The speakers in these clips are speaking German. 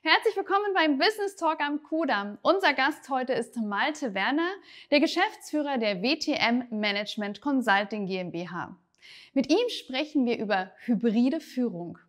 Herzlich willkommen beim Business Talk am Kudamm. Unser Gast heute ist Malte Werner, der Geschäftsführer der WTM Management Consulting GmbH. Mit ihm sprechen wir über hybride Führung.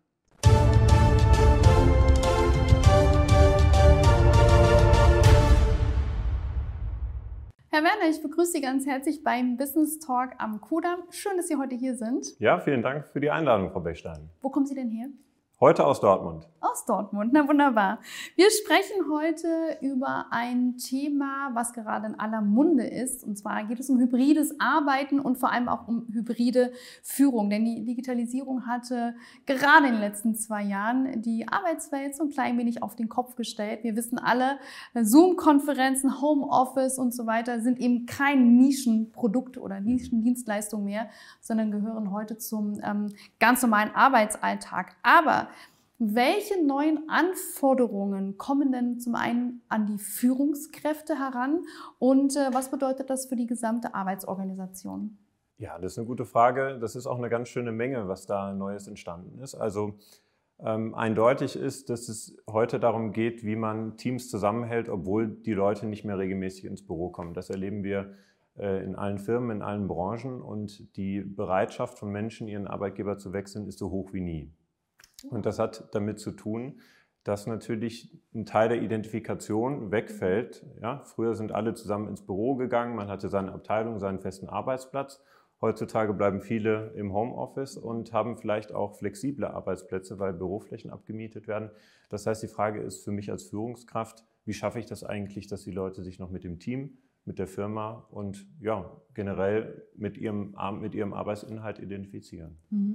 Herr Werner, ich begrüße Sie ganz herzlich beim Business Talk am Kudamm. Schön, dass Sie heute hier sind. Ja, vielen Dank für die Einladung, Frau Bechstein. Wo kommen Sie denn her? Heute aus Dortmund. Aus Dortmund, na wunderbar. Wir sprechen heute über ein Thema, was gerade in aller Munde ist. Und zwar geht es um hybrides Arbeiten und vor allem auch um hybride Führung. Denn die Digitalisierung hatte gerade in den letzten 2 Jahren die Arbeitswelt so ein klein wenig auf den Kopf gestellt. Wir wissen alle, Zoom-Konferenzen, Homeoffice und so weiter sind eben kein Nischenprodukt oder Nischendienstleistung mehr, sondern gehören heute zum ganz normalen Arbeitsalltag. Aber welche neuen Anforderungen kommen denn zum einen an die Führungskräfte heran und was bedeutet das für die gesamte Arbeitsorganisation? Ja, das ist eine gute Frage. Das ist auch eine ganz schöne Menge, was da Neues entstanden ist. Also eindeutig ist, dass es heute darum geht, wie man Teams zusammenhält, obwohl die Leute nicht mehr regelmäßig ins Büro kommen. Das erleben wir in allen Firmen, in allen Branchen, und die Bereitschaft von Menschen, ihren Arbeitgeber zu wechseln, ist so hoch wie nie. Und das hat damit zu tun, dass natürlich ein Teil der Identifikation wegfällt. Ja, früher sind alle zusammen ins Büro gegangen, man hatte seine Abteilung, seinen festen Arbeitsplatz. Heutzutage bleiben viele im Homeoffice und haben vielleicht auch flexible Arbeitsplätze, weil Büroflächen abgemietet werden. Das heißt, die Frage ist für mich als Führungskraft, wie schaffe ich das eigentlich, dass die Leute sich noch mit dem Team, mit der Firma und ja, generell mit ihrem Arbeitsinhalt identifizieren.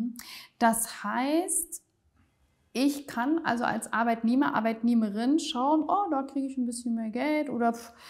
Das heißt, ich kann also als Arbeitnehmer, Arbeitnehmerin schauen, oh, da kriege ich ein bisschen mehr Geld oder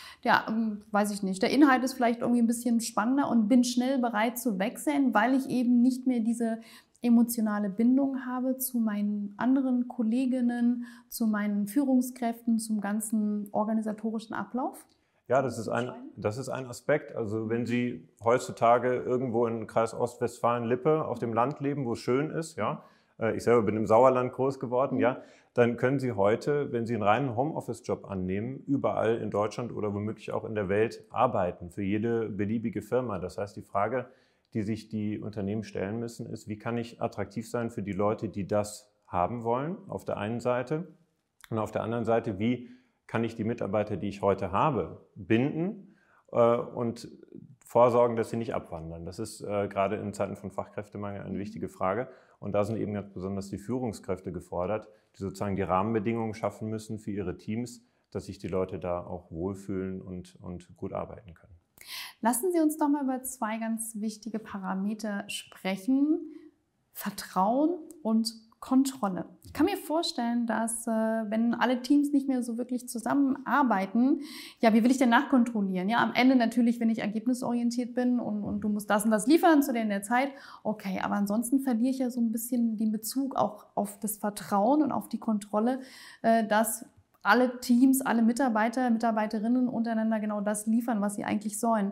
weiß ich nicht, der Inhalt ist vielleicht irgendwie ein bisschen spannender und bin schnell bereit zu wechseln, weil ich eben nicht mehr diese emotionale Bindung habe zu meinen anderen Kolleginnen, zu meinen Führungskräften, zum ganzen organisatorischen Ablauf? Ja, das ist ein Aspekt. Also wenn Sie heutzutage irgendwo in Kreis Ostwestfalen-Lippe auf dem Land leben, wo es schön ist, ja, ich selber bin im Sauerland groß geworden, ja, dann können Sie heute, wenn Sie einen reinen Homeoffice-Job annehmen, überall in Deutschland oder womöglich auch in der Welt arbeiten, für jede beliebige Firma. Das heißt, die Frage, die sich die Unternehmen stellen müssen, ist, wie kann ich attraktiv sein für die Leute, die das haben wollen, auf der einen Seite, und auf der anderen Seite, wie kann ich die Mitarbeiter, die ich heute habe, binden und vorsorgen, dass sie nicht abwandern. Das ist gerade in Zeiten von Fachkräftemangel eine wichtige Frage. Und da sind eben ganz besonders die Führungskräfte gefordert, die sozusagen die Rahmenbedingungen schaffen müssen für ihre Teams, dass sich die Leute da auch wohlfühlen und gut arbeiten können. Lassen Sie uns doch mal über 2 ganz wichtige Parameter sprechen: Vertrauen und Kontrolle. Ich kann mir vorstellen, dass wenn alle Teams nicht mehr so wirklich zusammenarbeiten, ja, wie will ich denn nachkontrollieren? Ja, am Ende natürlich, wenn ich ergebnisorientiert bin und du musst das und das liefern zu der Zeit, okay, aber ansonsten verliere ich ja so ein bisschen den Bezug auch auf das Vertrauen und auf die Kontrolle, dass alle Teams, alle Mitarbeiter, Mitarbeiterinnen untereinander genau das liefern, was sie eigentlich sollen.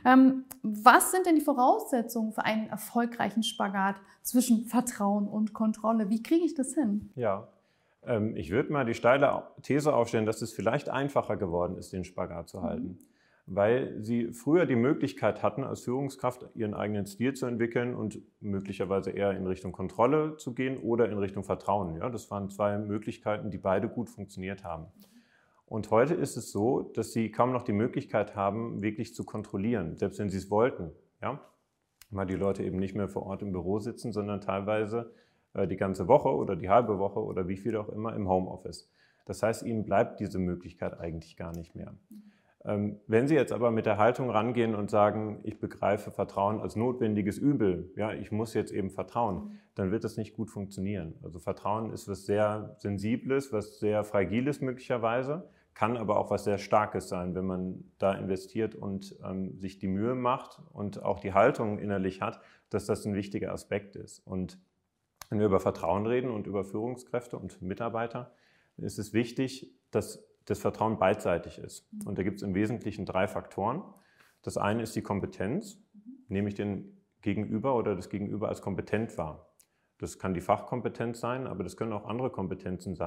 Was sind denn die Voraussetzungen für einen erfolgreichen Spagat zwischen Vertrauen und Kontrolle? Wie kriege ich das hin? Ja, ich würde mal die steile These aufstellen, dass es vielleicht einfacher geworden ist, den Spagat zu halten. Weil sie früher die Möglichkeit hatten, als Führungskraft ihren eigenen Stil zu entwickeln und möglicherweise eher in Richtung Kontrolle zu gehen oder in Richtung Vertrauen. Ja, das waren 2 Möglichkeiten, die beide gut funktioniert haben. Und heute ist es so, dass sie kaum noch die Möglichkeit haben, wirklich zu kontrollieren, selbst wenn sie es wollten. Ja? Weil die Leute eben nicht mehr vor Ort im Büro sitzen, sondern teilweise die ganze Woche oder die halbe Woche oder wie viel auch immer im Homeoffice. Das heißt, ihnen bleibt diese Möglichkeit eigentlich gar nicht mehr. Wenn Sie jetzt aber mit der Haltung rangehen und sagen, ich begreife Vertrauen als notwendiges Übel, ja, ich muss jetzt eben vertrauen, dann wird das nicht gut funktionieren. Also Vertrauen ist was sehr Sensibles, was sehr Fragiles möglicherweise, kann aber auch was sehr Starkes sein, wenn man da investiert und sich die Mühe macht und auch die Haltung innerlich hat, dass das ein wichtiger Aspekt ist. Und wenn wir über Vertrauen reden und über Führungskräfte und Mitarbeiter, ist es wichtig, dass das Vertrauen beidseitig ist. Und da gibt es im Wesentlichen 3 Faktoren. Das eine ist die Kompetenz. Nehme ich den Gegenüber oder das Gegenüber als kompetent wahr? Das kann die Fachkompetenz sein, aber das können auch andere Kompetenzen sein,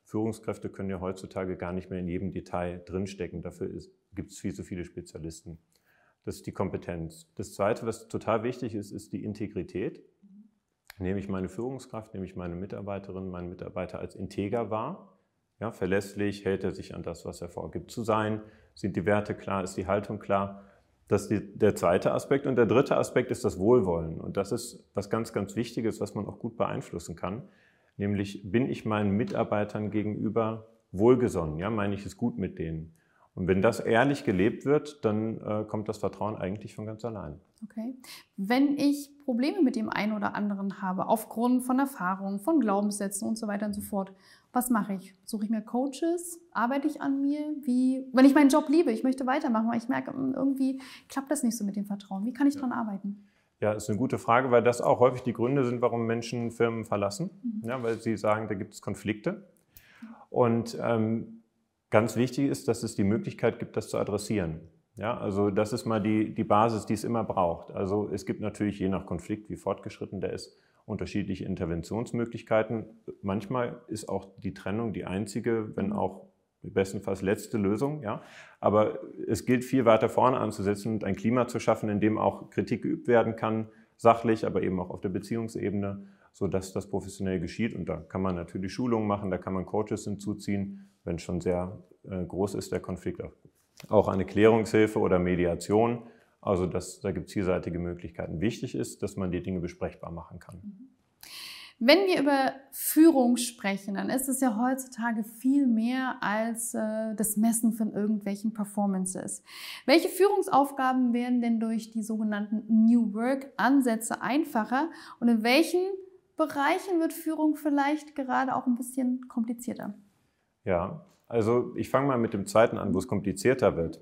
Führungskräfte können ja heutzutage gar nicht mehr in jedem Detail drinstecken. Dafür gibt es viel zu viele Spezialisten. Das ist die Kompetenz. Das Zweite, was total wichtig ist, ist die Integrität. Nehme ich meine Führungskraft, nehme ich meine Mitarbeiterin, meinen Mitarbeiter als integer wahr, ja, verlässlich, hält er sich an das, was er vorgibt zu sein, sind die Werte klar, ist die Haltung klar. Das ist der zweite Aspekt. Und der dritte Aspekt ist das Wohlwollen. Und das ist was ganz, ganz Wichtiges, was man auch gut beeinflussen kann. Nämlich, bin ich meinen Mitarbeitern gegenüber wohlgesonnen? Ja, meine ich es gut mit denen? Und wenn das ehrlich gelebt wird, dann kommt das Vertrauen eigentlich von ganz allein. Okay. Wenn ich Probleme mit dem einen oder anderen habe, aufgrund von Erfahrungen, von Glaubenssätzen und so weiter und so fort, was mache ich? Suche ich mir Coaches? Arbeite ich an mir? Wenn ich meinen Job liebe, ich möchte weitermachen, weil ich merke, irgendwie klappt das nicht so mit dem Vertrauen. Wie kann ich daran arbeiten? Ja, ist eine gute Frage, weil das auch häufig die Gründe sind, warum Menschen Firmen verlassen. Ja, weil sie sagen, da gibt es Konflikte. Und ganz wichtig ist, dass es die Möglichkeit gibt, das zu adressieren. Ja, also das ist mal die Basis, die es immer braucht. Also es gibt natürlich je nach Konflikt, wie fortgeschritten der ist, unterschiedliche Interventionsmöglichkeiten. Manchmal ist auch die Trennung die einzige, wenn auch bestenfalls letzte Lösung. Ja. Aber es gilt, viel weiter vorne anzusetzen und ein Klima zu schaffen, in dem auch Kritik geübt werden kann, sachlich, aber eben auch auf der Beziehungsebene, sodass das professionell geschieht. Und da kann man natürlich Schulungen machen, da kann man Coaches hinzuziehen, wenn schon sehr groß ist der Konflikt. Auch eine Klärungshilfe oder Mediation. Also da gibt es vielseitige Möglichkeiten. Wichtig ist, dass man die Dinge besprechbar machen kann. Wenn wir über Führung sprechen, dann ist es ja heutzutage viel mehr als das Messen von irgendwelchen Performances. Welche Führungsaufgaben werden denn durch die sogenannten New Work-Ansätze einfacher und in welchen Bereichen wird Führung vielleicht gerade auch ein bisschen komplizierter? Ja, also ich fange mal mit dem zweiten an, wo es komplizierter wird.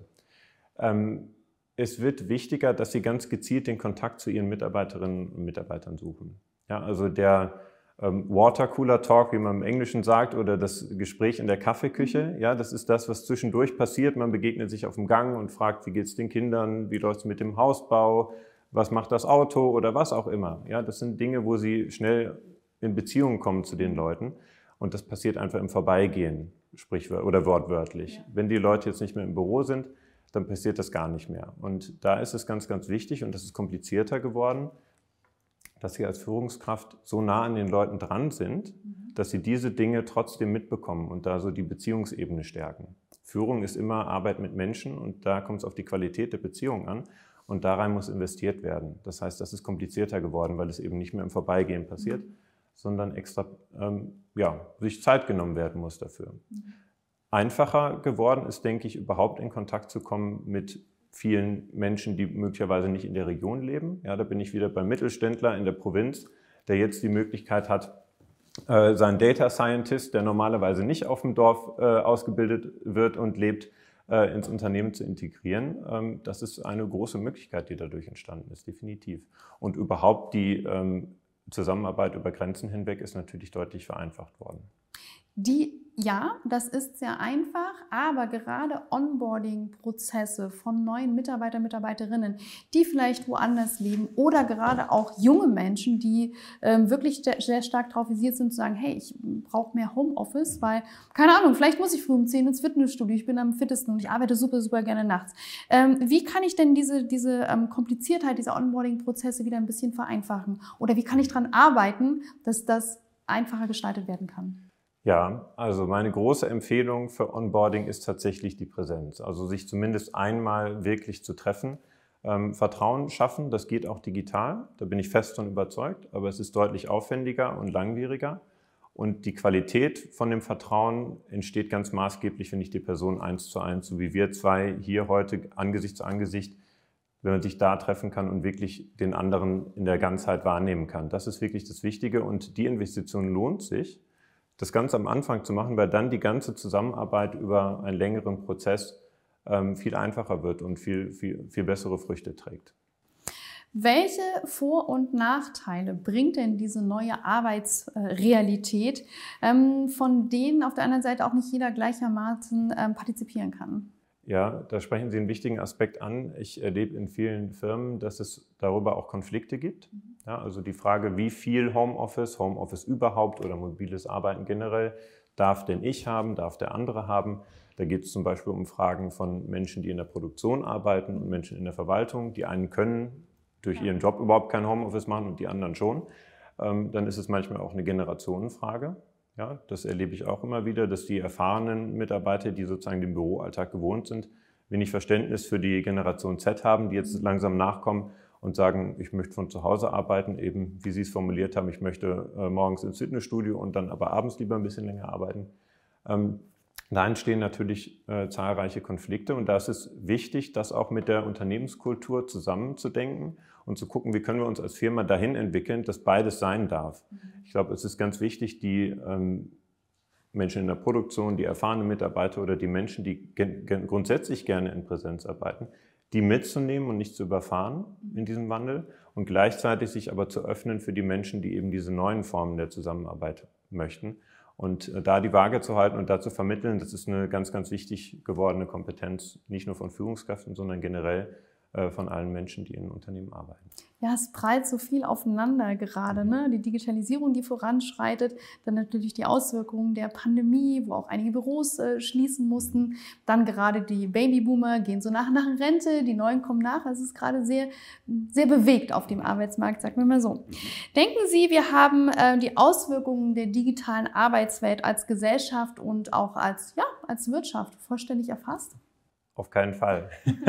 Es wird wichtiger, dass Sie ganz gezielt den Kontakt zu Ihren Mitarbeiterinnen und Mitarbeitern suchen. Ja, also der Watercooler-Talk, wie man im Englischen sagt, oder das Gespräch in der Kaffeeküche, ja, das ist das, was zwischendurch passiert. Man begegnet sich auf dem Gang und fragt, wie geht es den Kindern, wie läuft es mit dem Hausbau, was macht das Auto oder was auch immer. Ja, das sind Dinge, wo Sie schnell in Beziehung kommen zu den Leuten. Und das passiert einfach im Vorbeigehen, oder wortwörtlich. Ja. Wenn die Leute jetzt nicht mehr im Büro sind, dann passiert das gar nicht mehr. Und da ist es ganz, ganz wichtig, und das ist komplizierter geworden, dass Sie als Führungskraft so nah an den Leuten dran sind, dass Sie diese Dinge trotzdem mitbekommen und da so die Beziehungsebene stärken. Führung ist immer Arbeit mit Menschen und da kommt es auf die Qualität der Beziehung an und da rein muss investiert werden. Das heißt, das ist komplizierter geworden, weil es eben nicht mehr im Vorbeigehen passiert, sondern extra sich Zeit genommen werden muss dafür. Einfacher geworden ist, denke ich, überhaupt in Kontakt zu kommen mit vielen Menschen, die möglicherweise nicht in der Region leben. Ja, da bin ich wieder beim Mittelständler in der Provinz, der jetzt die Möglichkeit hat, seinen Data Scientist, der normalerweise nicht auf dem Dorf ausgebildet wird und lebt, ins Unternehmen zu integrieren. Das ist eine große Möglichkeit, die dadurch entstanden ist, definitiv. Und überhaupt die Zusammenarbeit über Grenzen hinweg ist natürlich deutlich vereinfacht worden. Ja, das ist sehr einfach, aber gerade Onboarding-Prozesse von neuen Mitarbeiter, Mitarbeiterinnen, die vielleicht woanders leben oder gerade auch junge Menschen, die wirklich sehr stark darauf visiert sind zu sagen, hey, ich brauche mehr Homeoffice, weil, keine Ahnung, vielleicht muss ich früh um 10 ins Fitnessstudio, ich bin am fittesten und ich arbeite super, super gerne nachts. Wie kann ich denn diese Kompliziertheit dieser Onboarding-Prozesse wieder ein bisschen vereinfachen? Oder wie kann ich daran arbeiten, dass das einfacher gestaltet werden kann? Ja, also meine große Empfehlung für Onboarding ist tatsächlich die Präsenz. Also sich zumindest einmal wirklich zu treffen. Vertrauen schaffen, das geht auch digital, da bin ich fest von überzeugt, aber es ist deutlich aufwendiger und langwieriger. Und die Qualität von dem Vertrauen entsteht ganz maßgeblich, wenn ich die Person 1:1, so wie wir zwei hier heute Angesicht zu Angesicht, wenn man sich da treffen kann und wirklich den anderen in der Ganzheit wahrnehmen kann. Das ist wirklich das Wichtige und die Investition lohnt sich, das ganz am Anfang zu machen, weil dann die ganze Zusammenarbeit über einen längeren Prozess viel einfacher wird und viel bessere Früchte trägt. Welche Vor- und Nachteile bringt denn diese neue Arbeitsrealität, von denen auf der anderen Seite auch nicht jeder gleichermaßen partizipieren kann? Ja, da sprechen Sie einen wichtigen Aspekt an. Ich erlebe in vielen Firmen, dass es darüber auch Konflikte gibt. Ja, also die Frage, wie viel Homeoffice überhaupt oder mobiles Arbeiten generell darf denn ich haben, darf der andere haben. Da geht es zum Beispiel um Fragen von Menschen, die in der Produktion arbeiten und Menschen in der Verwaltung. Die einen können durch ihren Job überhaupt kein Homeoffice machen und die anderen schon. Dann ist es manchmal auch eine Generationenfrage. Ja, das erlebe ich auch immer wieder, dass die erfahrenen Mitarbeiter, die sozusagen den Büroalltag gewohnt sind, wenig Verständnis für die Generation Z haben, die jetzt langsam nachkommen und sagen, ich möchte von zu Hause arbeiten, eben wie Sie es formuliert haben, ich möchte morgens ins Fitnessstudio und dann aber abends lieber ein bisschen länger arbeiten. Da entstehen natürlich zahlreiche Konflikte und da ist es wichtig, das auch mit der Unternehmenskultur zusammenzudenken und zu gucken, wie können wir uns als Firma dahin entwickeln, dass beides sein darf. Ich glaube, es ist ganz wichtig, die Menschen in der Produktion, die erfahrenen Mitarbeiter oder die Menschen, die grundsätzlich gerne in Präsenz arbeiten, die mitzunehmen und nicht zu überfahren in diesem Wandel und gleichzeitig sich aber zu öffnen für die Menschen, die eben diese neuen Formen der Zusammenarbeit möchten. Und da die Waage zu halten und da zu vermitteln, das ist eine ganz, ganz wichtig gewordene Kompetenz, nicht nur von Führungskräften, sondern generell von allen Menschen, die in Unternehmen arbeiten. Ja, es prallt so viel aufeinander gerade, ne? Die Digitalisierung, die voranschreitet, dann natürlich die Auswirkungen der Pandemie, wo auch einige Büros schließen mussten. Dann gerade die Babyboomer gehen so nach in Rente, die Neuen kommen nach. Es ist gerade sehr, sehr bewegt auf dem Arbeitsmarkt, sagen wir mal so. Denken Sie, wir haben die Auswirkungen der digitalen Arbeitswelt als Gesellschaft und auch als Wirtschaft vollständig erfasst? Auf keinen Fall.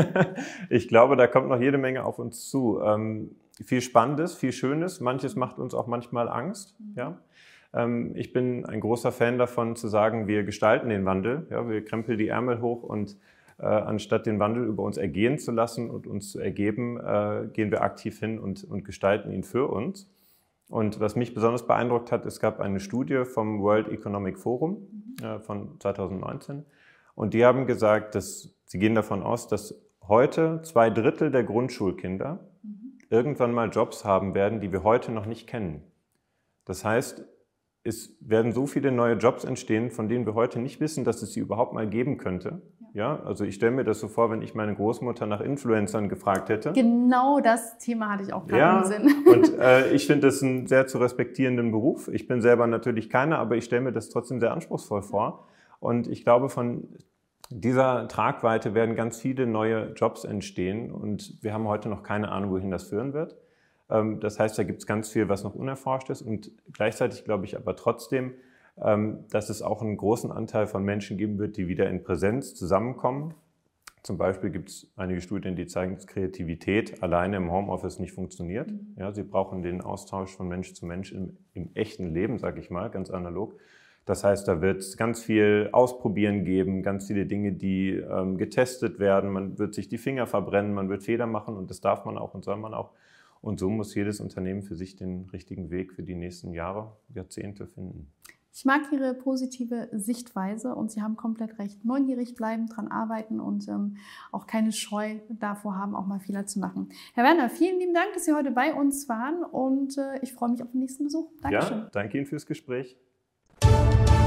Ich glaube, da kommt noch jede Menge auf uns zu. Viel Spannendes, viel Schönes. Manches macht uns auch manchmal Angst. Ja? Ich bin ein großer Fan davon, zu sagen, wir gestalten den Wandel. Ja? Wir krempeln die Ärmel hoch und anstatt den Wandel über uns ergehen zu lassen und uns zu ergeben, gehen wir aktiv hin und gestalten ihn für uns. Und was mich besonders beeindruckt hat, es gab eine Studie vom World Economic Forum von 2019. Und die haben gesagt, dass sie gehen davon aus, dass heute 2/3 der Grundschulkinder irgendwann mal Jobs haben werden, die wir heute noch nicht kennen. Das heißt, es werden so viele neue Jobs entstehen, von denen wir heute nicht wissen, dass es sie überhaupt mal geben könnte. Ja, also ich stelle mir das so vor, wenn ich meine Großmutter nach Influencern gefragt hätte. Genau das Thema hatte ich auch gerade im Sinn. Und ich finde das einen sehr zu respektierenden Beruf. Ich bin selber natürlich keiner, aber ich stelle mir das trotzdem sehr anspruchsvoll vor. Und ich glaube, von dieser Tragweite werden ganz viele neue Jobs entstehen und wir haben heute noch keine Ahnung, wohin das führen wird. Das heißt, da gibt es ganz viel, was noch unerforscht ist und gleichzeitig glaube ich aber trotzdem, dass es auch einen großen Anteil von Menschen geben wird, die wieder in Präsenz zusammenkommen. Zum Beispiel gibt es einige Studien, die zeigen, dass Kreativität alleine im Homeoffice nicht funktioniert. Ja, sie brauchen den Austausch von Mensch zu Mensch im echten Leben, sage ich mal, ganz analog. Das heißt, da wird es ganz viel Ausprobieren geben, ganz viele Dinge, die getestet werden. Man wird sich die Finger verbrennen, man wird Fehler machen und das darf man auch und soll man auch. Und so muss jedes Unternehmen für sich den richtigen Weg für die nächsten Jahre, Jahrzehnte finden. Ich mag Ihre positive Sichtweise und Sie haben komplett recht. Neugierig bleiben, dran arbeiten und auch keine Scheu davor haben, auch mal Fehler zu machen. Herr Werner, vielen lieben Dank, dass Sie heute bei uns waren und ich freue mich auf den nächsten Besuch. Dankeschön. Ja, danke Ihnen fürs Gespräch.